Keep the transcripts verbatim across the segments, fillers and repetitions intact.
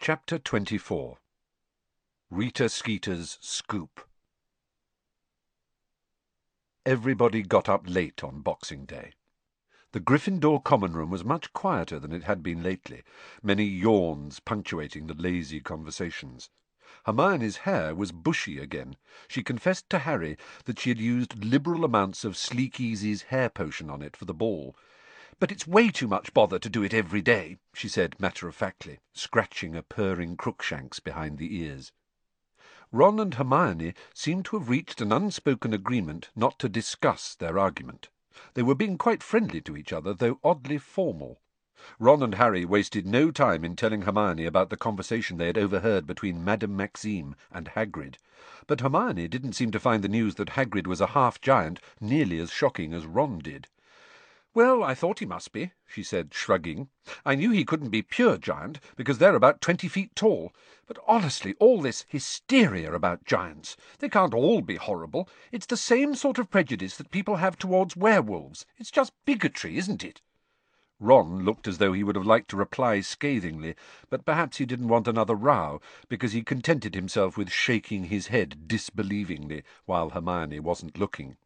Chapter twenty-four. Rita Skeeter's Scoop. Everybody got up late on Boxing Day. The Gryffindor common room was much quieter than it had been lately, many yawns punctuating the lazy conversations. Hermione's hair was bushy again. She confessed to Harry that she had used liberal amounts of Sleek-Easy's hair potion on it for the ball. "But it's way too much bother to do it every day," she said matter-of-factly, scratching a purring Crookshanks behind the ears. Ron and Hermione seemed to have reached an unspoken agreement not to discuss their argument. They were being quite friendly to each other, though oddly formal. Ron and Harry wasted no time in telling Hermione about the conversation they had overheard between Madame Maxime and Hagrid, but Hermione didn't seem to find the news that Hagrid was a half-giant nearly as shocking as Ron did. "Well, I thought he must be," she said, shrugging. "I knew he couldn't be pure giant, because they're about twenty feet tall. But honestly, all this hysteria about giants, they can't all be horrible. It's the same sort of prejudice that people have towards werewolves. It's just bigotry, isn't it?" Ron looked as though he would have liked to reply scathingly, but perhaps he didn't want another row, because he contented himself with shaking his head disbelievingly while Hermione wasn't looking.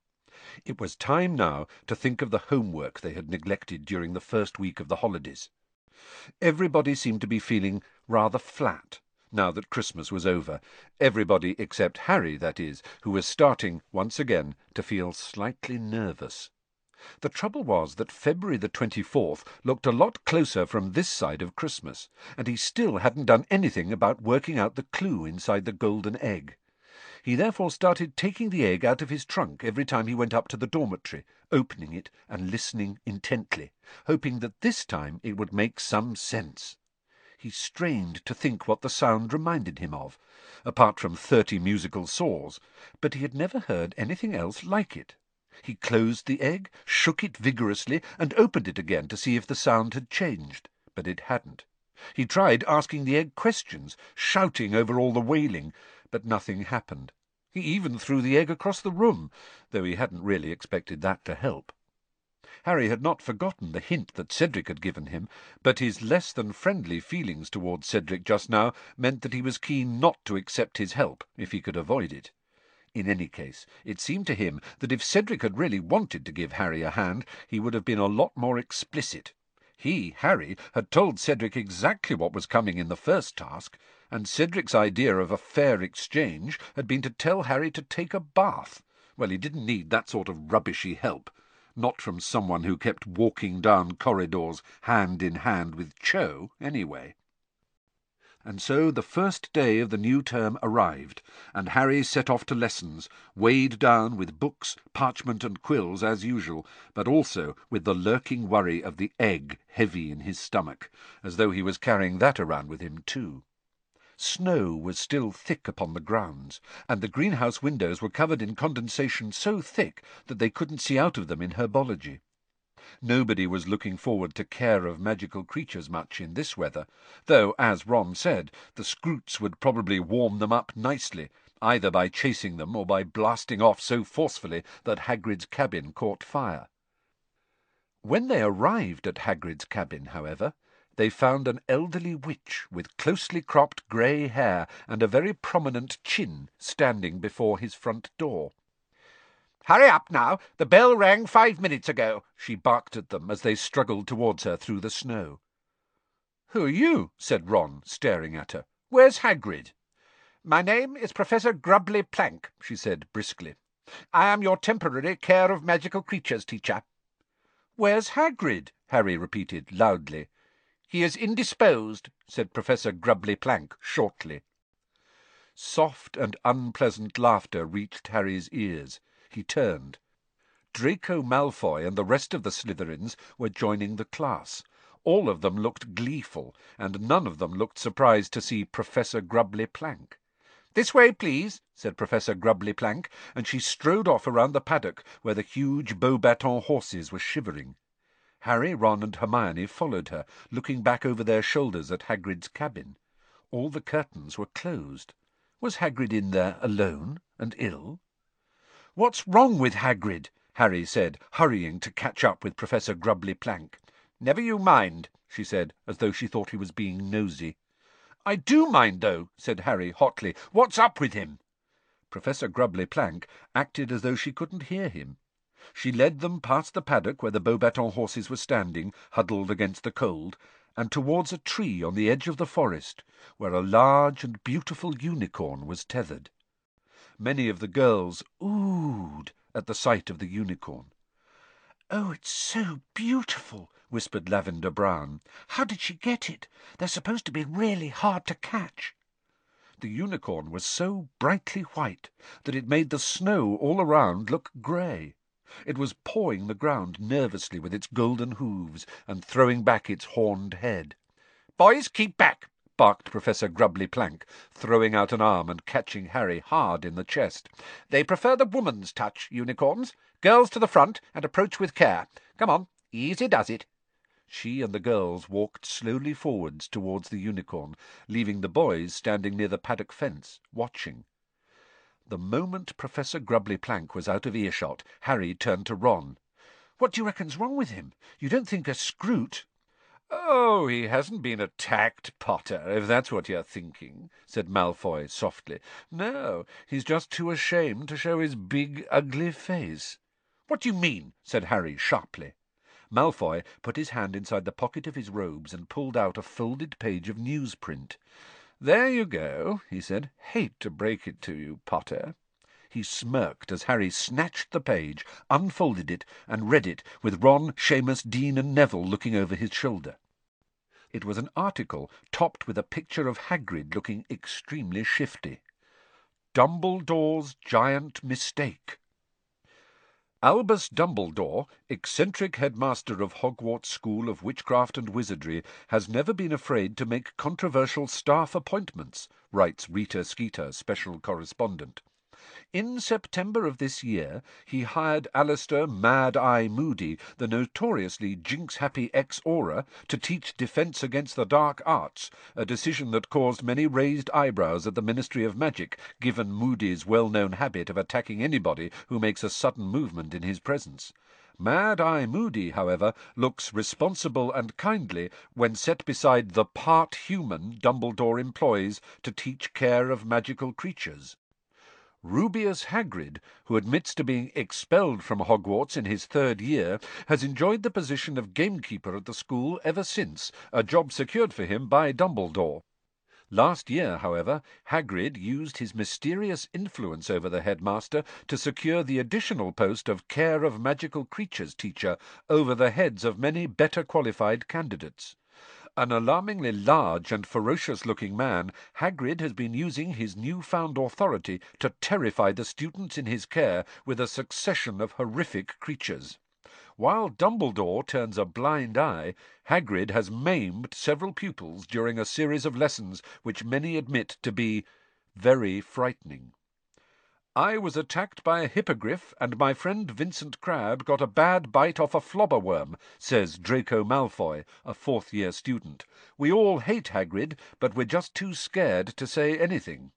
It was time now to think of the homework they had neglected during the first week of the holidays. Everybody seemed to be feeling rather flat, now that Christmas was over. Everybody except Harry, that is, who was starting, once again, to feel slightly nervous. The trouble was that February the twenty-fourth looked a lot closer from this side of Christmas, and he still hadn't done anything about working out the clue inside the golden egg. He therefore started taking the egg out of his trunk every time he went up to the dormitory, opening it and listening intently, hoping that this time it would make some sense. He strained to think what the sound reminded him of, apart from thirty musical saws, but he had never heard anything else like it. He closed the egg, shook it vigorously, and opened it again to see if the sound had changed, but it hadn't. He tried asking the egg questions, shouting over all the wailing, but nothing happened. He even threw the egg across the room, though he hadn't really expected that to help. Harry had not forgotten the hint that Cedric had given him, but his less-than-friendly feelings towards Cedric just now meant that he was keen not to accept his help, if he could avoid it. In any case, it seemed to him that if Cedric had really wanted to give Harry a hand, he would have been a lot more explicit. He, Harry, had told Cedric exactly what was coming in the first task, and Cedric's idea of a fair exchange had been to tell Harry to take a bath. Well, he didn't need that sort of rubbishy help. Not from someone who kept walking down corridors hand in hand with Cho, anyway. And so the first day of the new term arrived, and Harry set off to lessons, weighed down with books, parchment and quills as usual, but also with the lurking worry of the egg heavy in his stomach, as though he was carrying that around with him too. Snow was still thick upon the grounds, and the greenhouse windows were covered in condensation so thick that they couldn't see out of them in herbology. Nobody was looking forward to care of magical creatures much in this weather, though, as Ron said, the Scroots would probably warm them up nicely, either by chasing them or by blasting off so forcefully that Hagrid's cabin caught fire. When they arrived at Hagrid's cabin, however, they found an elderly witch with closely cropped grey hair and a very prominent chin standing before his front door. "Hurry up now! The bell rang five minutes ago," she barked at them as they struggled towards her through the snow. "Who are you?" said Ron, staring at her. "Where's Hagrid?" "My name is Professor Grubbly Plank," she said briskly. "I am your temporary care of magical creatures teacher." "Where's Hagrid?" Harry repeated loudly. "He is indisposed," said Professor Grubbly Plank shortly. Soft and unpleasant laughter reached Harry's ears. He turned. Draco Malfoy and the rest of the Slytherins were joining the class. All of them looked gleeful, and none of them looked surprised to see Professor Grubbly Plank. "This way, please," said Professor Grubbly Plank, and she strode off around the paddock where the huge Beauxbatons horses were shivering. Harry, Ron and Hermione followed her, looking back over their shoulders at Hagrid's cabin. All the curtains were closed. Was Hagrid in there alone and ill? "What's wrong with Hagrid?" Harry said, hurrying to catch up with Professor Grubbly Plank. "Never you mind," she said, as though she thought he was being nosy. "I do mind, though," said Harry hotly. "What's up with him?" Professor Grubbly Plank acted as though she couldn't hear him. She led them past the paddock where the Beauxbatons horses were standing, huddled against the cold, and towards a tree on the edge of the forest, where a large and beautiful unicorn was tethered. Many of the girls oohed at the sight of the unicorn. "Oh, it's so beautiful," whispered Lavender Brown. "How did she get it? They're supposed to be really hard to catch." The unicorn was so brightly white that it made the snow all around look grey. It was pawing the ground nervously with its golden hooves and throwing back its horned head. "Boys, keep back!" barked Professor Grubbly Plank, throwing out an arm and catching Harry hard in the chest. "They prefer the woman's touch, unicorns. Girls to the front, and approach with care. Come on, easy does it." She and the girls walked slowly forwards towards the unicorn, leaving the boys standing near the paddock fence, watching. The moment Professor Grubbly Plank was out of earshot, Harry turned to Ron. "What do you reckon's wrong with him? You don't think a Scroot—" "Oh, he hasn't been attacked, Potter, if that's what you're thinking," said Malfoy softly. "No, he's just too ashamed to show his big, ugly face." "What do you mean?" said Harry sharply. Malfoy put his hand inside the pocket of his robes and pulled out a folded page of newsprint. "There you go," he said. "Hate to break it to you, Potter." He smirked as Harry snatched the page, unfolded it, and read it, with Ron, Seamus, Dean, and Neville looking over his shoulder. It was an article topped with a picture of Hagrid looking extremely shifty. Dumbledore's Giant Mistake. Albus Dumbledore, eccentric headmaster of Hogwarts School of Witchcraft and Wizardry, has never been afraid to make controversial staff appointments, writes Rita Skeeter, special correspondent. In September of this year, he hired Alistair Mad-Eye Moody, the notoriously jinx-happy ex-Auror, to teach defence against the dark arts, a decision that caused many raised eyebrows at the Ministry of Magic, given Moody's well-known habit of attacking anybody who makes a sudden movement in his presence. Mad-Eye Moody, however, looks responsible and kindly when set beside the part-human Dumbledore employs to teach care of magical creatures. Rubeus Hagrid, who admits to being expelled from Hogwarts in his third year, has enjoyed the position of gamekeeper at the school ever since, a job secured for him by Dumbledore. Last year, however, Hagrid used his mysterious influence over the headmaster to secure the additional post of Care of Magical Creatures teacher over the heads of many better qualified candidates. An alarmingly large and ferocious-looking man, Hagrid has been using his new-found authority to terrify the students in his care with a succession of horrific creatures. While Dumbledore turns a blind eye, Hagrid has maimed several pupils during a series of lessons which many admit to be very frightening. "I was attacked by a hippogriff, and my friend Vincent Crabbe got a bad bite off a flobberworm," says Draco Malfoy, a fourth-year student. "We all hate Hagrid, but we're just too scared to say anything."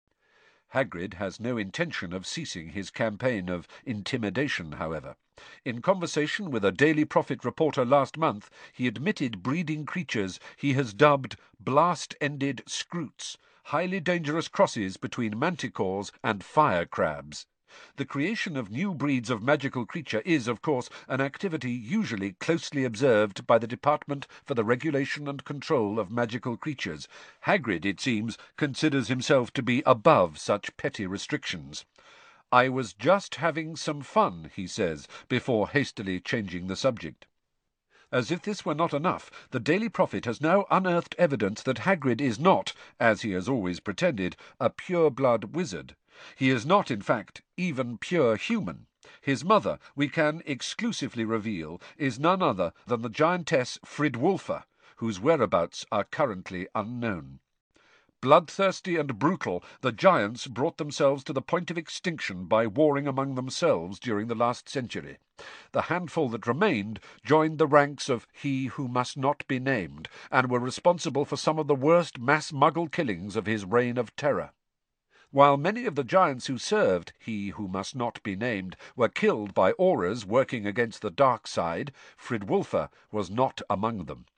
Hagrid has no intention of ceasing his campaign of intimidation, however. In conversation with a Daily Prophet reporter last month, he admitted breeding creatures he has dubbed blast-ended Scroots, highly dangerous crosses between manticores and fire crabs. The creation of new breeds of magical creature is, of course, an activity usually closely observed by the Department for the Regulation and Control of Magical Creatures. Hagrid, it seems, considers himself to be above such petty restrictions. "I was just having some fun," he says, before hastily changing the subject. As if this were not enough, the Daily Prophet has now unearthed evidence that Hagrid is not, as he has always pretended, a pure-blood wizard. He is not, in fact, even pure human. His mother, we can exclusively reveal, is none other than the giantess Fridwulfa, whose whereabouts are currently unknown. Bloodthirsty and brutal, the giants brought themselves to the point of extinction by warring among themselves during the last century. The handful that remained joined the ranks of He Who Must Not Be Named, and were responsible for some of the worst mass muggle killings of his reign of terror. While many of the giants who served He Who Must Not Be Named were killed by Aurors working against the dark side, Fridwulfa was not among them.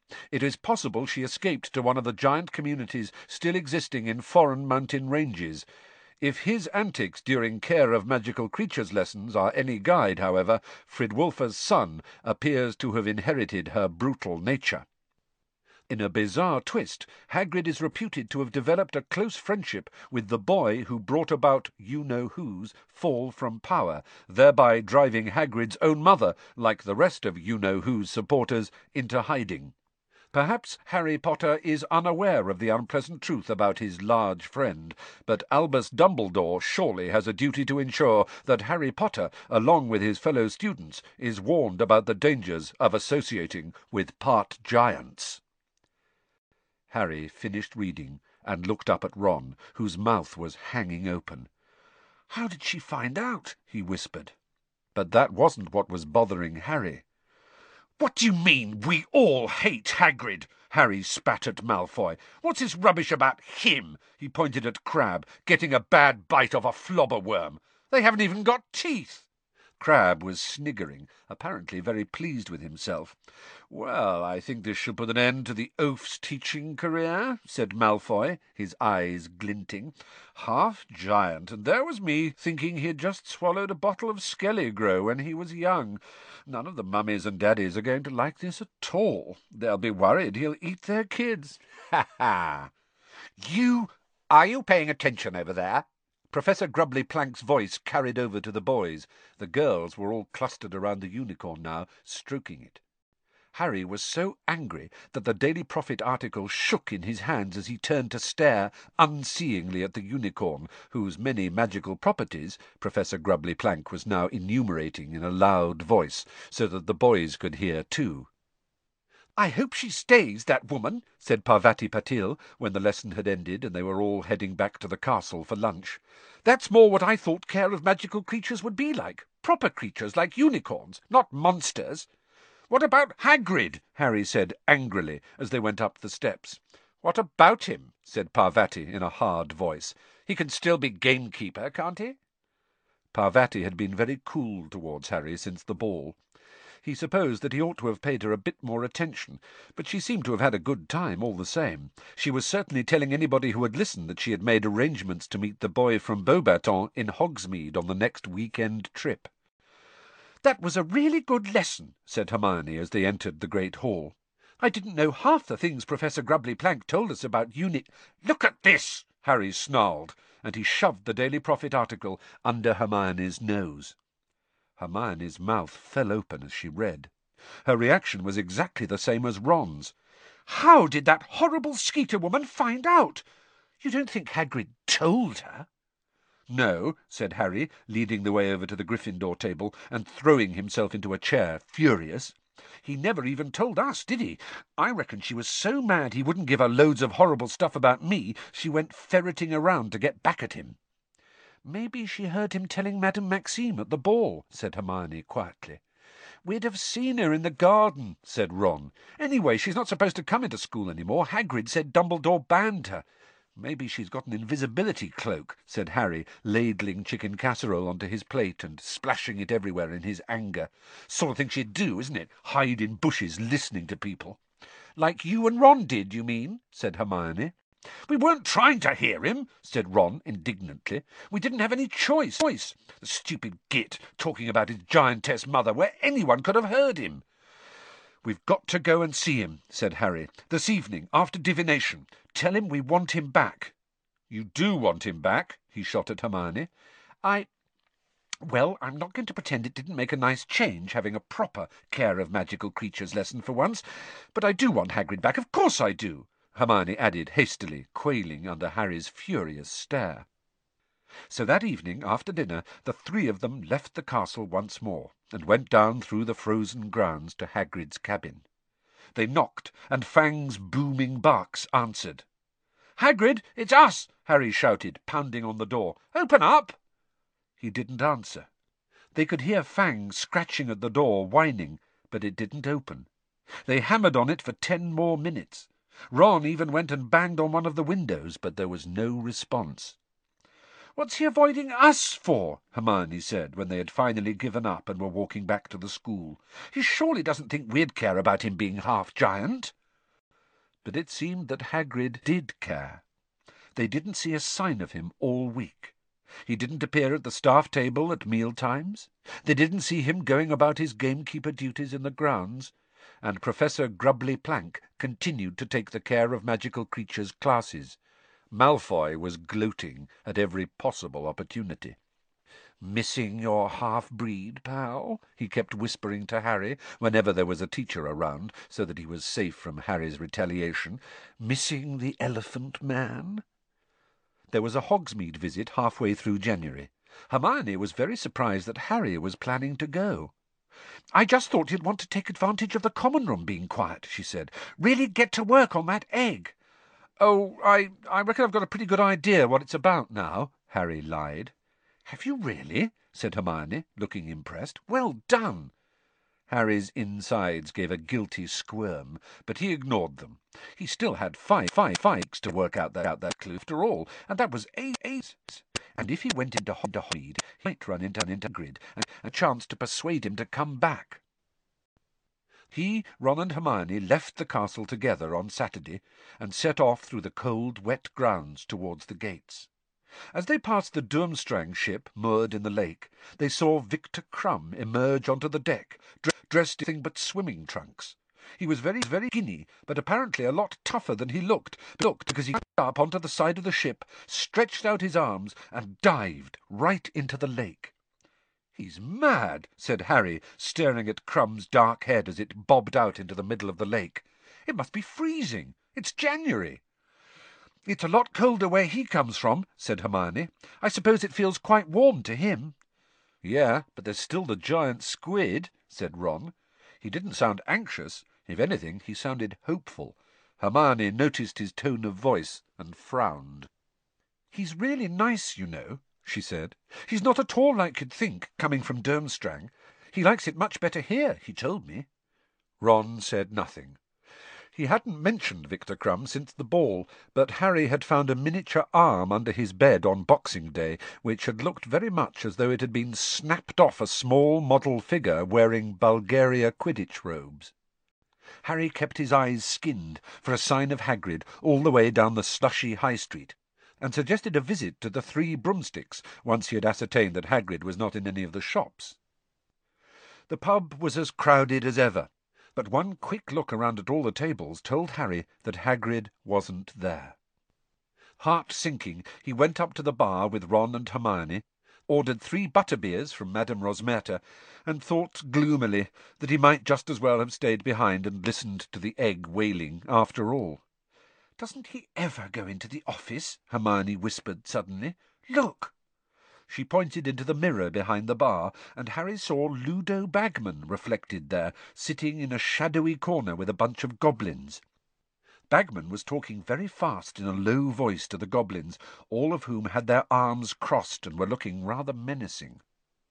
It is possible she escaped to one of the giant communities still existing in foreign mountain ranges. If his antics during care of magical creatures lessons are any guide, however, Fridwulfa's son appears to have inherited her brutal nature. In a bizarre twist, Hagrid is reputed to have developed a close friendship with the boy who brought about you-know-who's fall from power, thereby driving Hagrid's own mother, like the rest of you-know-who's supporters, into hiding. Perhaps Harry Potter is unaware of the unpleasant truth about his large friend, but Albus Dumbledore surely has a duty to ensure that Harry Potter, along with his fellow students, is warned about the dangers of associating with part giants. Harry finished reading and looked up at Ron, whose mouth was hanging open. "How did she find out?" he whispered. But that wasn't what was bothering Harry. "What do you mean, we all hate Hagrid?" Harry spat at Malfoy. "What's this rubbish about him?" He pointed at Crabbe, "getting a bad bite off a flobberworm. They haven't even got teeth." Crabbe was sniggering, apparently very pleased with himself. "Well, I think this shall put an end to the oaf's teaching career," said Malfoy, his eyes glinting. "Half giant, and there was me thinking he had just swallowed a bottle of Skelligro when he was young. None of the mummies and daddies are going to like this at all. They'll be worried he'll eat their kids. Ha ha! You, are you paying attention over there?" Professor Grubbly Plank's voice carried over to the boys. The girls were all clustered around the unicorn now, stroking it. Harry was so angry that the Daily Prophet article shook in his hands as he turned to stare unseeingly at the unicorn, whose many magical properties Professor Grubbly Plank was now enumerating in a loud voice, so that the boys could hear too. "I hope she stays, that woman," said Parvati Patil, when the lesson had ended and they were all heading back to the castle for lunch. "That's more what I thought care of magical creatures would be like. Proper creatures like unicorns, not monsters." "What about Hagrid?" Harry said angrily as they went up the steps. "What about him?" said Parvati in a hard voice. "He can still be gamekeeper, can't he?" Parvati had been very cool towards Harry since the ball. He supposed that he ought to have paid her a bit more attention, but she seemed to have had a good time all the same. She was certainly telling anybody who had listened that she had made arrangements to meet the boy from Beauxbatons in Hogsmeade on the next week-end trip. "That was a really good lesson," said Hermione as they entered the great hall. "I didn't know half the things Professor Grubbly Plank told us about uni—" "Look at this!" Harry snarled, and he shoved the Daily Prophet article under Hermione's nose. Hermione's mouth fell open as she read. Her reaction was exactly the same as Ron's. "How did that horrible Skeeter woman find out? You don't think Hagrid told her?" "No," said Harry, leading the way over to the Gryffindor table and throwing himself into a chair, furious. "He never even told us, did he? I reckon she was so mad he wouldn't give her loads of horrible stuff about me, she went ferreting around to get back at him." "Maybe she heard him telling Madame Maxime at the ball," said Hermione quietly. "We'd have seen her in the garden," said Ron. "Anyway, she's not supposed to come into school any more. Hagrid said Dumbledore banned her." "Maybe she's got an invisibility cloak," said Harry, ladling chicken casserole onto his plate and splashing it everywhere in his anger. "Sort of thing she'd do, isn't it? Hide in bushes listening to people." "Like you and Ron did, you mean?" said Hermione. "We weren't trying to hear him," said Ron indignantly. "We didn't have any choice. The stupid git, talking about his giantess mother, where anyone could have heard him." "We've got to go and see him," said Harry. "This evening, after divination. Tell him we want him back." "You do want him back?" he shot at Hermione. I... Well, I'm not going to pretend it didn't make a nice change, having a proper care of magical creatures lesson for once. But I do want Hagrid back, of course I do," Hermione added hastily, quailing under Harry's furious stare. So that evening, after dinner, the three of them left the castle once more, and went down through the frozen grounds to Hagrid's cabin. They knocked, and Fang's booming barks answered. "Hagrid, it's us!" Harry shouted, pounding on the door. "Open up!" He didn't answer. They could hear Fang scratching at the door, whining, but it didn't open. They hammered on it for ten more minutes. Ron even went and banged on one of the windows, but there was no response. "What's he avoiding us for?" Hermione said, when they had finally given up and were walking back to the school. "He surely doesn't think we'd care about him being half-giant." But it seemed that Hagrid did care. They didn't see a sign of him all week. He didn't appear at the staff table at meal-times. They didn't see him going about his gamekeeper duties in the grounds, and Professor Grubbly Plank continued to take the care of magical creatures' classes. Malfoy was gloating at every possible opportunity. "Missing your half-breed, pal?" he kept whispering to Harry whenever there was a teacher around, so that he was safe from Harry's retaliation. "Missing the Elephant Man?" There was a Hogsmeade visit halfway through January. Hermione was very surprised that Harry was planning to go. "I just thought you'd want to take advantage of the common room being quiet," she said. "Really get to work on that egg." "Oh, I, I reckon I've got a pretty good idea what it's about now," Harry lied. "Have you really?" said Hermione, looking impressed. "Well done." Harry's insides gave a guilty squirm, but he ignored them. He still had five, five, five weeks to work out that, out that clue after all, and that was eight, eight. And if he went into Hogsmeade, he might run into, into Grid and a chance to persuade him to come back. He, Ron and Hermione left the castle together on Saturday and set off through the cold, wet grounds towards the gates. As they passed the Durmstrang ship moored in the lake, they saw Victor Crumb emerge onto the deck, dressed in nothing but swimming trunks. He was very, very skinny, but apparently a lot tougher than he looked, looked because he got up onto the side of the ship, stretched out his arms, and dived right into the lake. "He's mad," said Harry, staring at Crumb's dark head as it bobbed out into the middle of the lake. "It must be freezing. It's January." "It's a lot colder where he comes from," said Hermione. "I suppose it feels quite warm to him." "Yeah, but there's still the giant squid," said Ron. He didn't sound anxious. If anything, he sounded hopeful. Hermione noticed his tone of voice and frowned. "He's really nice, you know," she said. "He's not at all like you'd think, coming from Durmstrang. He likes it much better here, he told me." Ron said nothing. He hadn't mentioned Victor Crumb since the ball, but Harry had found a miniature arm under his bed on Boxing Day, which had looked very much as though it had been snapped off a small model figure wearing Bulgaria Quidditch robes. Harry kept his eyes skinned for a sign of Hagrid all the way down the slushy High Street, and suggested a visit to the Three Broomsticks once he had ascertained that Hagrid was not in any of the shops. The pub was as crowded as ever, but one quick look around at all the tables told Harry that Hagrid wasn't there. Heart-sinking, he went up to the bar with Ron and Hermione, ordered three butterbeers from Madame Rosmerta, and thought gloomily that he might just as well have stayed behind and listened to the egg wailing after all. "Doesn't he ever go into the office?" Hermione whispered suddenly. "Look!" She pointed into the mirror behind the bar, and Harry saw Ludo Bagman reflected there, sitting in a shadowy corner with a bunch of goblins. Bagman was talking very fast in a low voice to the goblins, all of whom had their arms crossed and were looking rather menacing.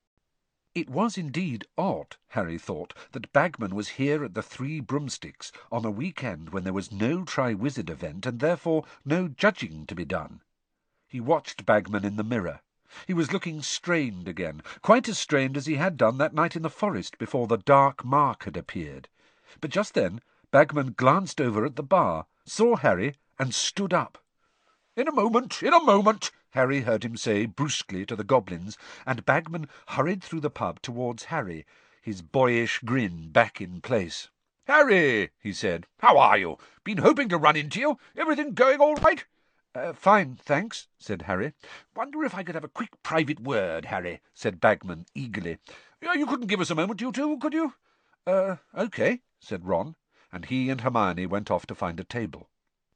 It was indeed odd, Harry thought, that Bagman was here at the Three Broomsticks on a weekend when there was no Triwizard event and therefore no judging to be done. He watched Bagman in the mirror. He was looking strained again, quite as strained as he had done that night in the forest before the dark mark had appeared. But just then Bagman glanced over at the bar, saw Harry, and stood up. "In a moment, in a moment," Harry heard him say brusquely to the goblins, and Bagman hurried through the pub towards Harry, his boyish grin back in place. "Harry," he said, "how are you? Been hoping to run into you. Everything going all right?" Uh, fine, thanks," said Harry. "Wonder if I could have a quick private word, Harry," said Bagman eagerly. "You couldn't give us a moment, you two, could you?" Uh, OK, said Ron, and he and Hermione went off to find a table.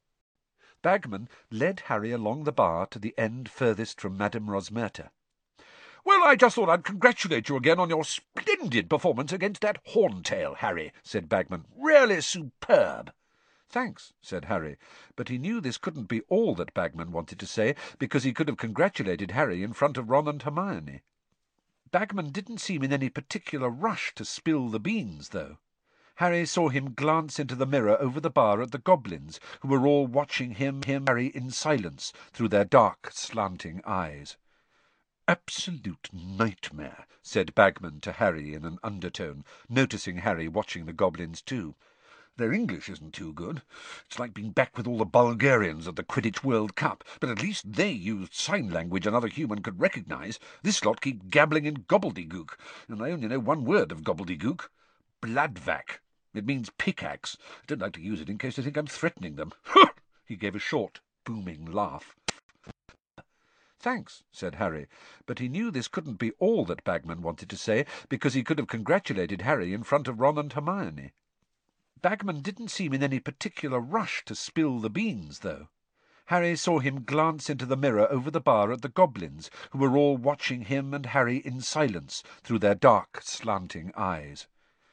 Bagman led Harry along the bar to the end furthest from Madame Rosmerta. "Well, I just thought I'd congratulate you again on your splendid performance against that Horntail, Harry," said Bagman. "Really superb." "Thanks," said Harry, but he knew this couldn't be all that Bagman wanted to say, because he could have congratulated Harry in front of Ron and Hermione. Bagman didn't seem in any particular rush to spill the beans, though. Harry saw him glance into the mirror over the bar at the goblins, who were all watching him, him, Harry, in silence through their dark, slanting eyes. "Absolute nightmare," said Bagman to Harry in an undertone, noticing Harry watching the goblins too. Their English isn't too good. It's like being back with all the Bulgarians at the Quidditch World Cup, but at least they used sign language another human could recognise. This lot keep gabbling in gobbledygook, and I only know one word of gobbledygook. Bladvac. It means pickaxe. I don't like to use it in case they think I'm threatening them. He gave a short, booming laugh. "Thanks," said Harry, but he knew this couldn't be all that Bagman wanted to say, because he could have congratulated Harry in front of Ron and Hermione. Bagman didn't seem in any particular rush to spill the beans, though. Harry saw him glance into the mirror over the bar at the goblins, who were all watching him and Harry in silence through their dark, slanting eyes.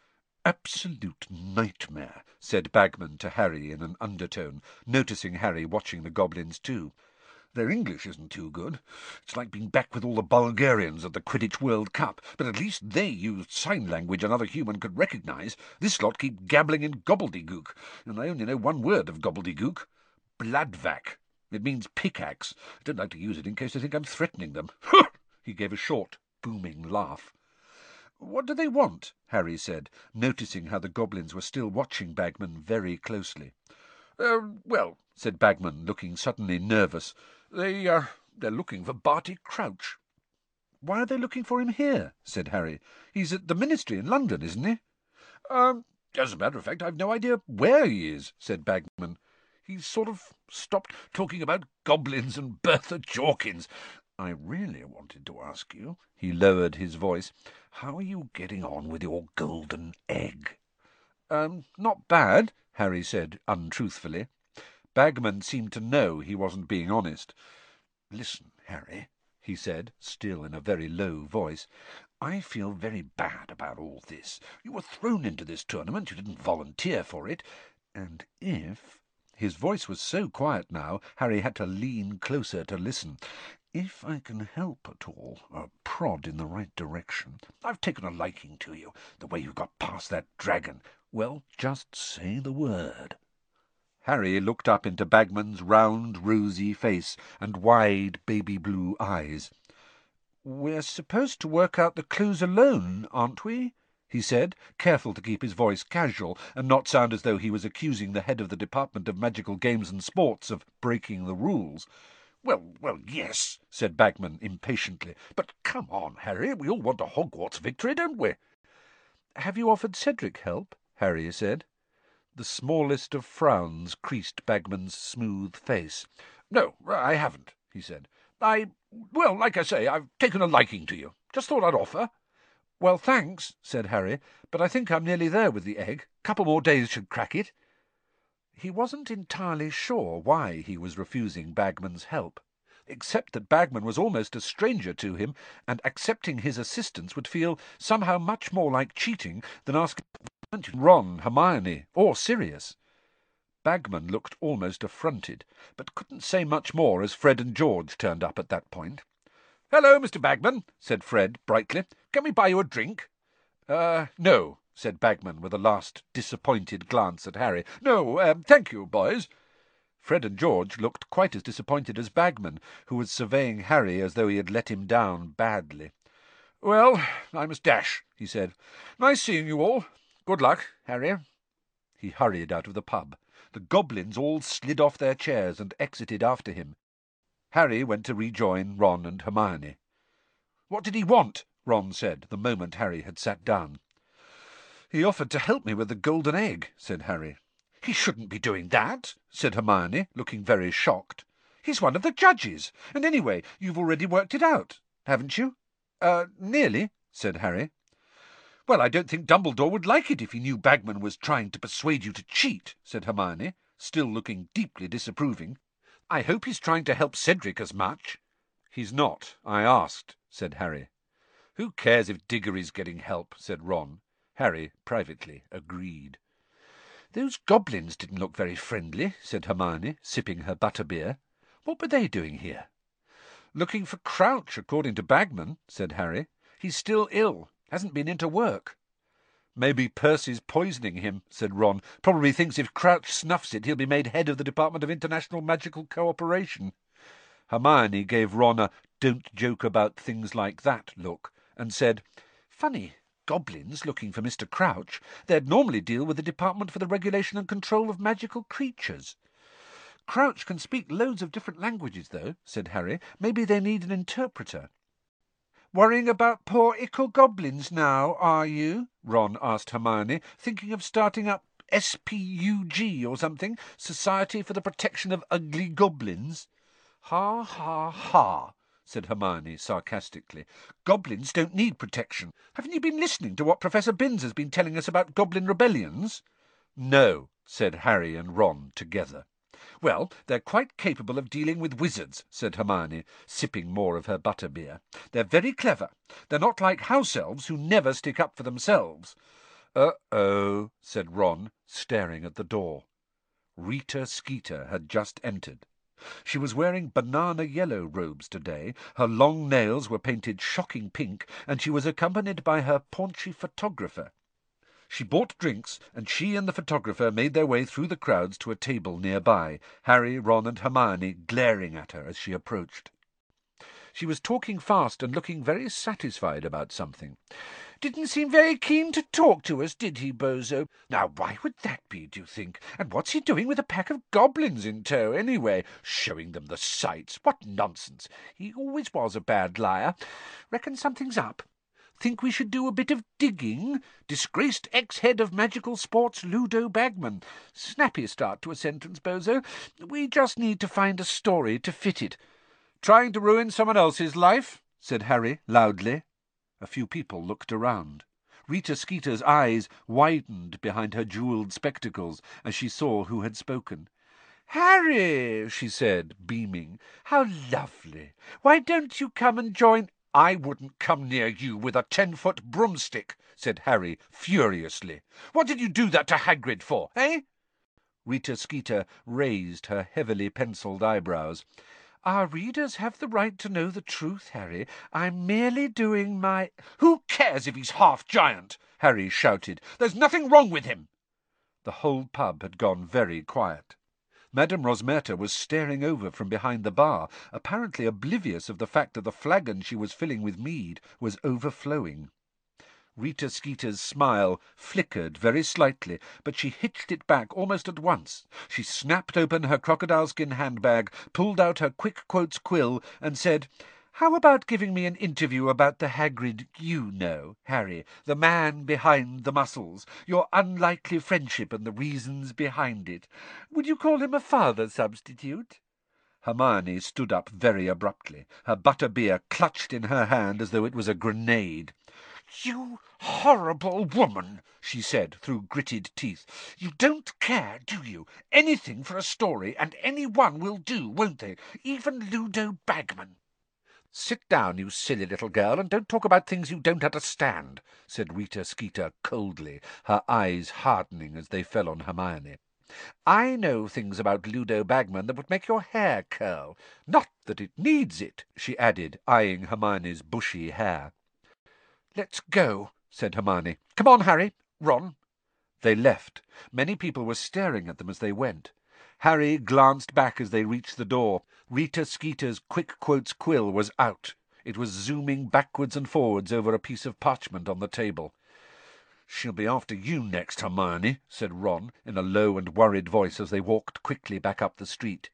"Absolute nightmare," said Bagman to Harry in an undertone, noticing Harry watching the goblins too. "Their English isn't too good. It's like being back with all the Bulgarians at the Quidditch World Cup, but at least they used sign language another human could recognise. This lot keep gabbling in gobbledygook, and I only know one word of gobbledygook. Bladvac. It means pickaxe. I don't like to use it in case they think I'm threatening them." He gave a short, booming laugh. "What do they want?" Harry said, noticing how the goblins were still watching Bagman very closely. Uh, well, said Bagman, looking suddenly nervous, they, uh, they're looking for Barty Crouch. "Why are they looking for him here?" said Harry. "He's at the Ministry in London, isn't he?" Um, as a matter of fact, I've no idea where he is, said Bagman. He's sort of stopped talking about goblins and Bertha Jorkins. I really wanted to ask you," he lowered his voice, "how are you getting on with your golden egg?" Um, not bad, Harry said untruthfully. Bagman seemed to know he wasn't being honest. "Listen, Harry," he said, still in a very low voice, "I feel very bad about all this. You were thrown into this tournament, you didn't volunteer for it, and if—" His voice was so quiet now, Harry had to lean closer to listen. "If I can help at all, a prod in the right direction. I've taken a liking to you, the way you got past that dragon. Well, just say the word." Harry looked up into Bagman's round, rosy face and wide, baby-blue eyes. "We're supposed to work out the clues alone, aren't we?" he said, careful to keep his voice casual and not sound as though he was accusing the head of the Department of Magical Games and Sports of breaking the rules. "Well, well, yes," said Bagman impatiently. "But come on, Harry, we all want a Hogwarts victory, don't we?" "Have you offered Cedric help?" Harry said. The smallest of frowns creased Bagman's smooth face. "No, I haven't," he said. I, well, like I say, I've taken a liking to you. Just thought I'd offer." "Well, thanks," said Harry, "but I think I'm nearly there with the egg. Couple more days should crack it." He wasn't entirely sure why he was refusing Bagman's help, except that Bagman was almost a stranger to him, and accepting his assistance would feel somehow much more like cheating than asking Ron, Hermione, or Sirius. Bagman looked almost affronted, but couldn't say much more as Fred and George turned up at that point. "Hello, Mister Bagman," said Fred brightly. "Can we buy you a drink?" Uh, no, said Bagman with a last disappointed glance at Harry. "No, uh, thank you, boys." Fred and George looked quite as disappointed as Bagman, who was surveying Harry as though he had let him down badly. "Well, I must dash," he said. "Nice seeing you all. Good luck, Harry." He hurried out of the pub. The goblins all slid off their chairs and exited after him. Harry went to rejoin Ron and Hermione. "What did he want?" Ron said, the moment Harry had sat down. "He offered to help me with the golden egg," said Harry. "He shouldn't be doing that," said Hermione, looking very shocked. "He's one of the judges, and anyway, you've already worked it out, haven't you?" Uh, nearly," said Harry. "Well, I don't think Dumbledore would like it if he knew Bagman was trying to persuade you to cheat," said Hermione, still looking deeply disapproving. "I hope he's trying to help Cedric as much." "He's not. I asked," said Harry. "Who cares if Diggory's getting help?" said Ron. Harry, privately, agreed. "Those goblins didn't look very friendly," said Hermione, sipping her butterbeer. "What were they doing here?" "Looking for Crouch, according to Bagman," said Harry. "He's still ill. Hasn't been into work." "Maybe Percy's poisoning him," said Ron. "Probably thinks if Crouch snuffs it, he'll be made head of the Department of International Magical Cooperation." Hermione gave Ron a "don't joke about things like that" look, and said, "Funny, goblins looking for Mister Crouch. They'd normally deal with the Department for the Regulation and Control of Magical Creatures." "Crouch can speak loads of different languages, though," said Harry. "Maybe they need an interpreter." "Worrying about poor ickle goblins now, are you?" Ron asked Hermione, "thinking of starting up S P U G or something, Society for the Protection of Ugly Goblins?" "Ha, ha, ha," said Hermione sarcastically. "Goblins don't need protection. Haven't you been listening to what Professor Binns has been telling us about goblin rebellions?" "No," said Harry and Ron together. "Well, they're quite capable of dealing with wizards," said Hermione, sipping more of her butterbeer. "They're very clever. They're not like house elves who never stick up for themselves." "Uh-oh," said Ron, staring at the door. Rita Skeeter had just entered. She was wearing banana-yellow robes today, her long nails were painted shocking pink, and she was accompanied by her paunchy photographer. She bought drinks, and she and the photographer made their way through the crowds to a table nearby, Harry, Ron and Hermione glaring at her as she approached. She was talking fast and looking very satisfied about something. "Didn't seem very keen to talk to us, did he, Bozo? Now, why would that be, do you think? And what's he doing with a pack of goblins in tow, anyway? Showing them the sights? What nonsense! He always was a bad liar. Reckon something's up. Think we should do a bit of digging? Disgraced ex-head of magical sports Ludo Bagman. Snappy start to a sentence, Bozo. We just need to find a story to fit it." "Trying to ruin someone else's life?" said Harry loudly. A few people looked around. Rita Skeeter's eyes widened behind her jewelled spectacles as she saw who had spoken. "Harry," she said, beaming, "how lovely. Why don't you come and join—" "I wouldn't come near you with a ten-foot broomstick," said Harry furiously. "What did you do that to Hagrid for, eh?" Rita Skeeter raised her heavily pencilled eyebrows. "Our readers have the right to know the truth, Harry. I'm merely doing my—" "Who cares if he's half-giant?" Harry shouted. "There's nothing wrong with him." The whole pub had gone very quiet. Madame Rosmerta was staring over from behind the bar, apparently oblivious of the fact that the flagon she was filling with mead was overflowing. Rita Skeeter's smile flickered very slightly, but she hitched it back almost at once. She snapped open her crocodile-skin handbag, pulled out her quick quotes quill, and said, "How about giving me an interview about the Hagrid you know, Harry, the man behind the muscles, your unlikely friendship and the reasons behind it? Would you call him a father substitute?" Hermione stood up very abruptly, her butterbeer clutched in her hand as though it was a grenade. "You horrible woman," she said through gritted teeth. "You don't care, do you? Anything for a story, and any one will do, won't they? Even Ludo Bagman." "Sit down, you silly little girl, and don't talk about things you don't understand," said Rita Skeeter coldly, her eyes hardening as they fell on Hermione. "I know things about Ludo Bagman that would make your hair curl. Not that it needs it," she added, eyeing Hermione's bushy hair. "Let's go," said Hermione. "Come on, Harry. Ron." They left. Many people were staring at them as they went. Harry glanced back as they reached the door. Rita Skeeter's quick quotes quill was out. It was zooming backwards and forwards over a piece of parchment on the table. "She'll be after you next, Hermione," said Ron in a low and worried voice as they walked quickly back up the street.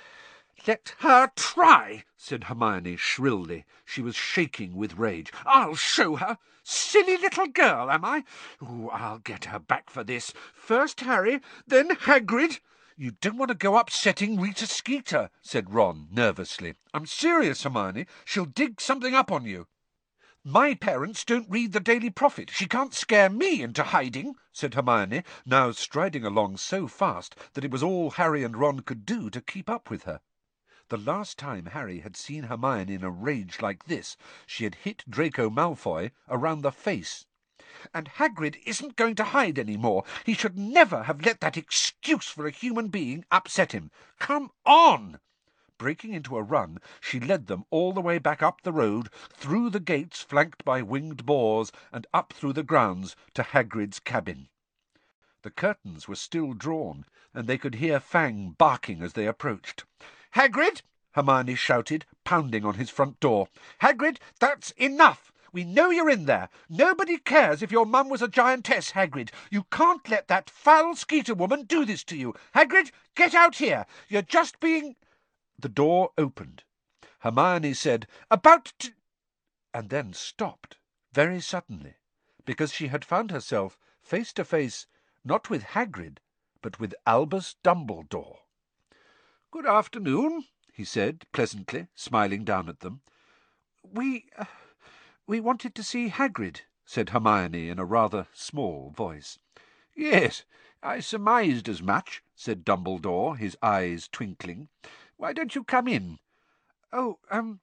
"Let her try," said Hermione shrilly. She was shaking with rage. "I'll show her. Silly little girl, am I? Ooh, I'll get her back for this. First Harry, then Hagrid." "You don't want to go upsetting Rita Skeeter," said Ron nervously. "I'm serious, Hermione. She'll dig something up on you." "My parents don't read the Daily Prophet. She can't scare me into hiding," said Hermione, now striding along so fast that it was all Harry and Ron could do to keep up with her. The last time Harry had seen Hermione in a rage like this, she had hit Draco Malfoy around the face. "And Hagrid isn't going to hide any more. He should never have let that excuse for a human being upset him. Come on!" Breaking into a run, she led them all the way back up the road, through the gates flanked by winged boars, and up through the grounds to Hagrid's cabin. The curtains were still drawn, and they could hear Fang barking as they approached. "Hagrid!" Hermione shouted, pounding on his front door. "Hagrid, that's enough! We know you're in there. Nobody cares if your mum was a giantess, Hagrid. You can't let that foul Skeeter woman do this to you. Hagrid, get out here. You're just being—" The door opened. Hermione said, "About to—" and then stopped, very suddenly, because she had found herself face to face, not with Hagrid, but with Albus Dumbledore. "Good afternoon," he said pleasantly, smiling down at them. "We... Uh, we wanted to see Hagrid," said Hermione in a rather small voice. "Yes, I surmised as much," said Dumbledore, his eyes twinkling. "Why don't you come in?" "Oh, um,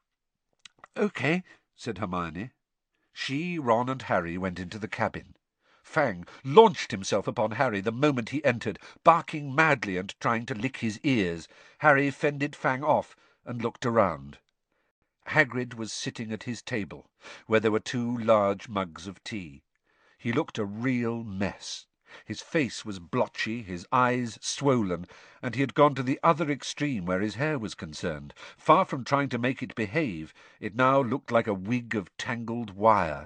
OK," said Hermione. She, Ron and Harry went into the cabin. Fang launched himself upon Harry the moment he entered, barking madly and trying to lick his ears. Harry fended Fang off and looked around. Hagrid was sitting at his table, where there were two large mugs of tea. He looked a real mess. His face was blotchy, his eyes swollen, and he had gone to the other extreme where his hair was concerned. Far from trying to make it behave, it now looked like a wig of tangled wire.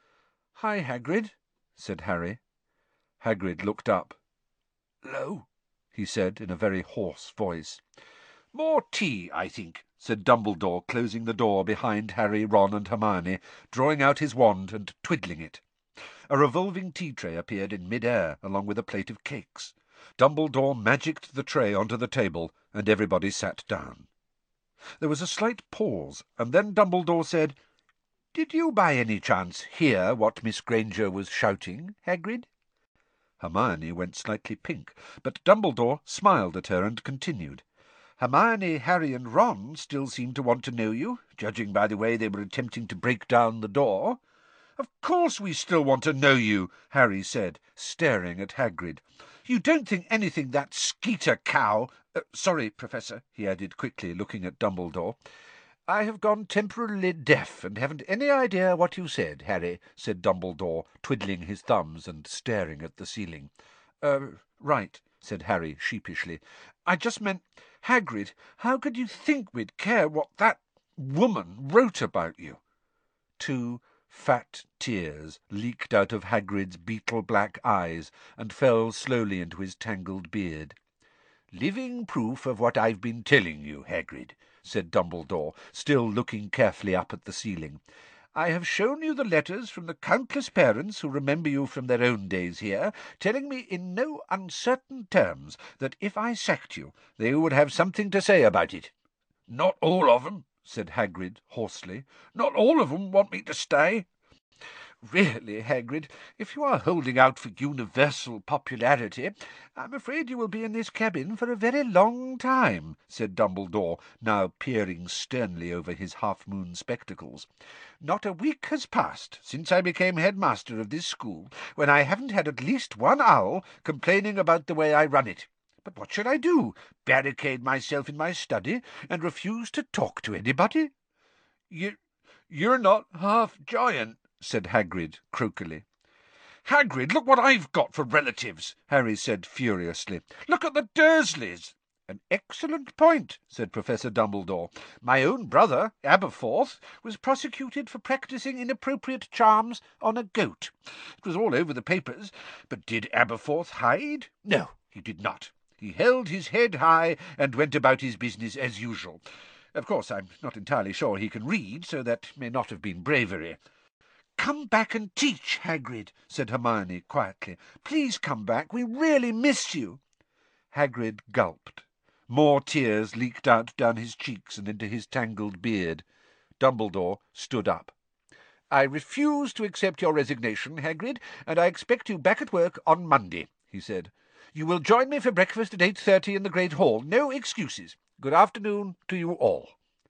"Hi, Hagrid," said Harry. Hagrid looked up. "Hello," he said in a very hoarse voice. "More tea, I think," said Dumbledore, closing the door behind Harry, Ron and Hermione, drawing out his wand and twiddling it. A revolving tea-tray appeared in mid-air, along with a plate of cakes. Dumbledore magicked the tray onto the table, and everybody sat down. There was a slight pause, and then Dumbledore said, "Did you by any chance hear what Miss Granger was shouting, Hagrid?" Hermione went slightly pink, but Dumbledore smiled at her and continued. "Hermione, Harry and Ron still seem to want to know you, judging by the way they were attempting to break down the door." "Of course we still want to know you," Harry said, staring at Hagrid. "You don't think anything that Skeeter cow— uh, Sorry, Professor," he added quickly, looking at Dumbledore. "I have gone temporarily deaf and haven't any idea what you said, Harry," said Dumbledore, twiddling his thumbs and staring at the ceiling. Uh, right," said Harry sheepishly. "I just meant, Hagrid, how could you think we'd care what that woman wrote about you?" Two fat tears leaked out of Hagrid's beetle-black eyes and fell slowly into his tangled beard. "Living proof of what I've been telling you, Hagrid," said Dumbledore, still looking carefully up at the ceiling. "I have shown you the letters from the countless parents who remember you from their own days here, telling me in no uncertain terms that if I sacked you, they would have something to say about it." "Not all of them," said Hagrid hoarsely. "Not all of them want me to stay." "Really, Hagrid, if you are holding out for universal popularity, I'm afraid you will be in this cabin for a very long time," said Dumbledore, now peering sternly over his half-moon spectacles. "Not a week has passed since I became headmaster of this school when I haven't had at least one owl complaining about the way I run it. But what should I do? Barricade myself in my study and refuse to talk to anybody?" You, you're not half giant," said Hagrid croakily. "Hagrid, look what I've got for relatives," Harry said furiously. "Look at the Dursleys." "An excellent point," said Professor Dumbledore. "My own brother, Aberforth, was prosecuted for practising inappropriate charms on a goat. It was all over the papers, but did Aberforth hide? No, he did not. He held his head high and went about his business as usual. Of course, I'm not entirely sure he can read, so that may not have been bravery." "Come back and teach, Hagrid," said Hermione quietly. "Please come back. We really miss you." Hagrid gulped. More tears leaked out down his cheeks and into his tangled beard. Dumbledore stood up. "I refuse to accept your resignation, Hagrid, and I expect you back at work on Monday," he said. "You will join me for breakfast at eight thirty in the Great Hall. No excuses. Good afternoon to you all."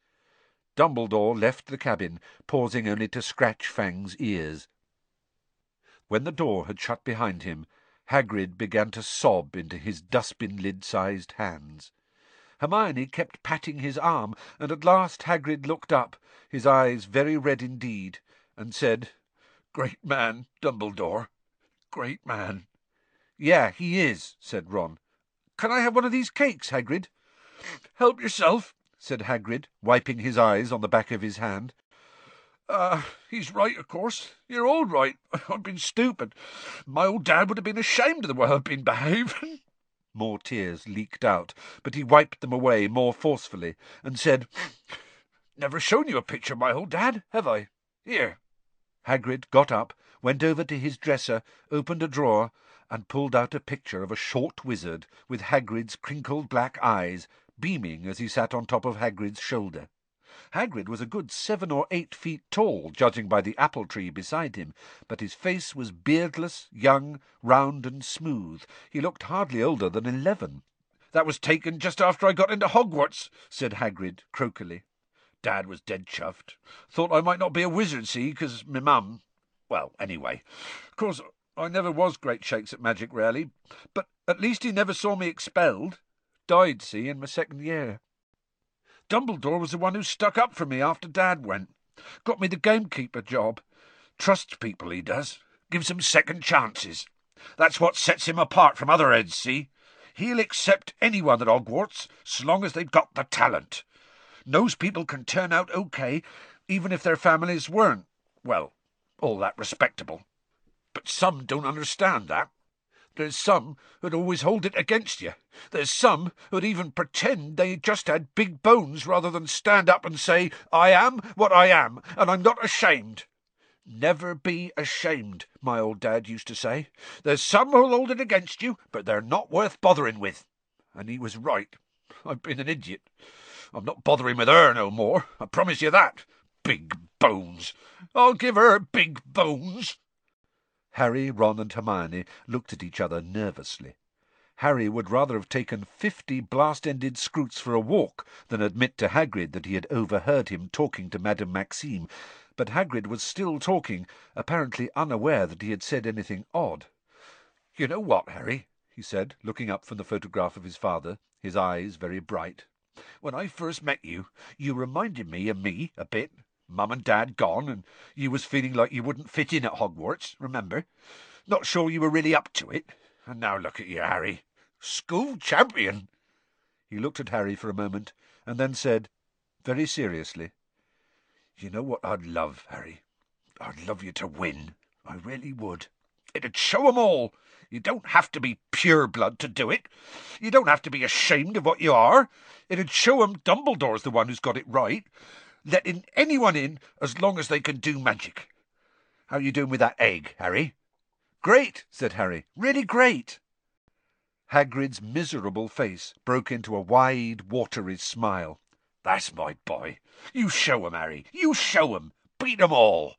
Dumbledore left the cabin, pausing only to scratch Fang's ears. When the door had shut behind him, Hagrid began to sob into his dustbin-lid-sized hands. Hermione kept patting his arm, and at last Hagrid looked up, his eyes very red indeed, and said, "Great man, Dumbledore. Great man." "Yeah, he is," said Ron. "Can I have one of these cakes, Hagrid?" "Help yourself," said Hagrid, wiping his eyes on the back of his hand. Uh, he's right, of course. You're all right. I've been stupid. My old dad would have been ashamed of the way I've been behaving." More tears leaked out, but he wiped them away more forcefully and said, "Never shown you a picture of my old dad, have I? Here." Hagrid got up, went over to his dresser, opened a drawer, and pulled out a picture of a short wizard with Hagrid's crinkled black eyes, beaming as he sat on top of Hagrid's shoulder. Hagrid was a good seven or eight feet tall, judging by the apple tree beside him, but his face was beardless, young, round and smooth. He looked hardly older than eleven. "That was taken just after I got into Hogwarts," said Hagrid croakily. "Dad was dead chuffed. Thought I might not be a wizard, see, 'cause me mum... Well, anyway, of course, I never was great shakes at magic, really, but at least he never saw me expelled. Died, see, in my second year. Dumbledore was the one who stuck up for me after Dad went. Got me the gamekeeper job. Trusts people, he does. Gives them second chances. That's what sets him apart from other heads, see? He'll accept anyone at Hogwarts, so long as they've got the talent. Knows people can turn out okay, even if their families weren't, well, all that respectable. But some don't understand that. There's some who'd always hold it against you. There's some who'd even pretend they just had big bones rather than stand up and say, 'I am what I am, and I'm not ashamed.' Never be ashamed, my old dad used to say. There's some who'll hold it against you, but they're not worth bothering with." And he was right. I've been an idiot. I'm not bothering with her no more, I promise you that. Big bones. I'll give her big bones. Harry, Ron and Hermione looked at each other nervously. Harry would rather have taken fifty blast-ended scroots for a walk than admit to Hagrid that he had overheard him talking to Madame Maxime, but Hagrid was still talking, apparently unaware that he had said anything odd. "You know what, Harry?" he said, looking up from the photograph of his father, his eyes very bright. "When I first met you, you reminded me of me a bit. Mum and Dad gone, and you was feeling like you wouldn't fit in at Hogwarts, remember? Not sure you were really up to it. And now look at you, Harry. School champion." He looked at Harry for a moment, and then said, very seriously, "You know what I'd love, Harry? I'd love you to win. I really would. It'd show 'em all. You don't have to be pure blood to do it. You don't have to be ashamed of what you are. It'd show 'em Dumbledore's the one who's got it right. Letting anyone in as long as they can do magic. How are you doing with that egg, Harry?" "Great," said Harry. "Really great." Hagrid's miserable face broke into a wide, watery smile. "That's my boy. You show 'em, Harry. You show 'em. Beat 'em all."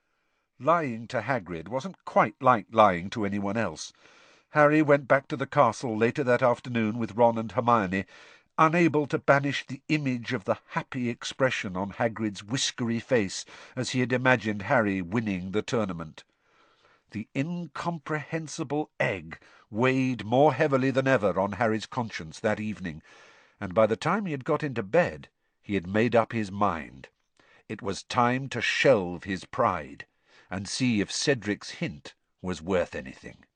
Lying to Hagrid wasn't quite like lying to anyone else. Harry went back to the castle later that afternoon with Ron and Hermione, unable to banish the image of the happy expression on Hagrid's whiskery face as he had imagined Harry winning the tournament. The incomprehensible egg weighed more heavily than ever on Harry's conscience that evening, and by the time he had got into bed he had made up his mind. It was time to shelve his pride and see if Cedric's hint was worth anything.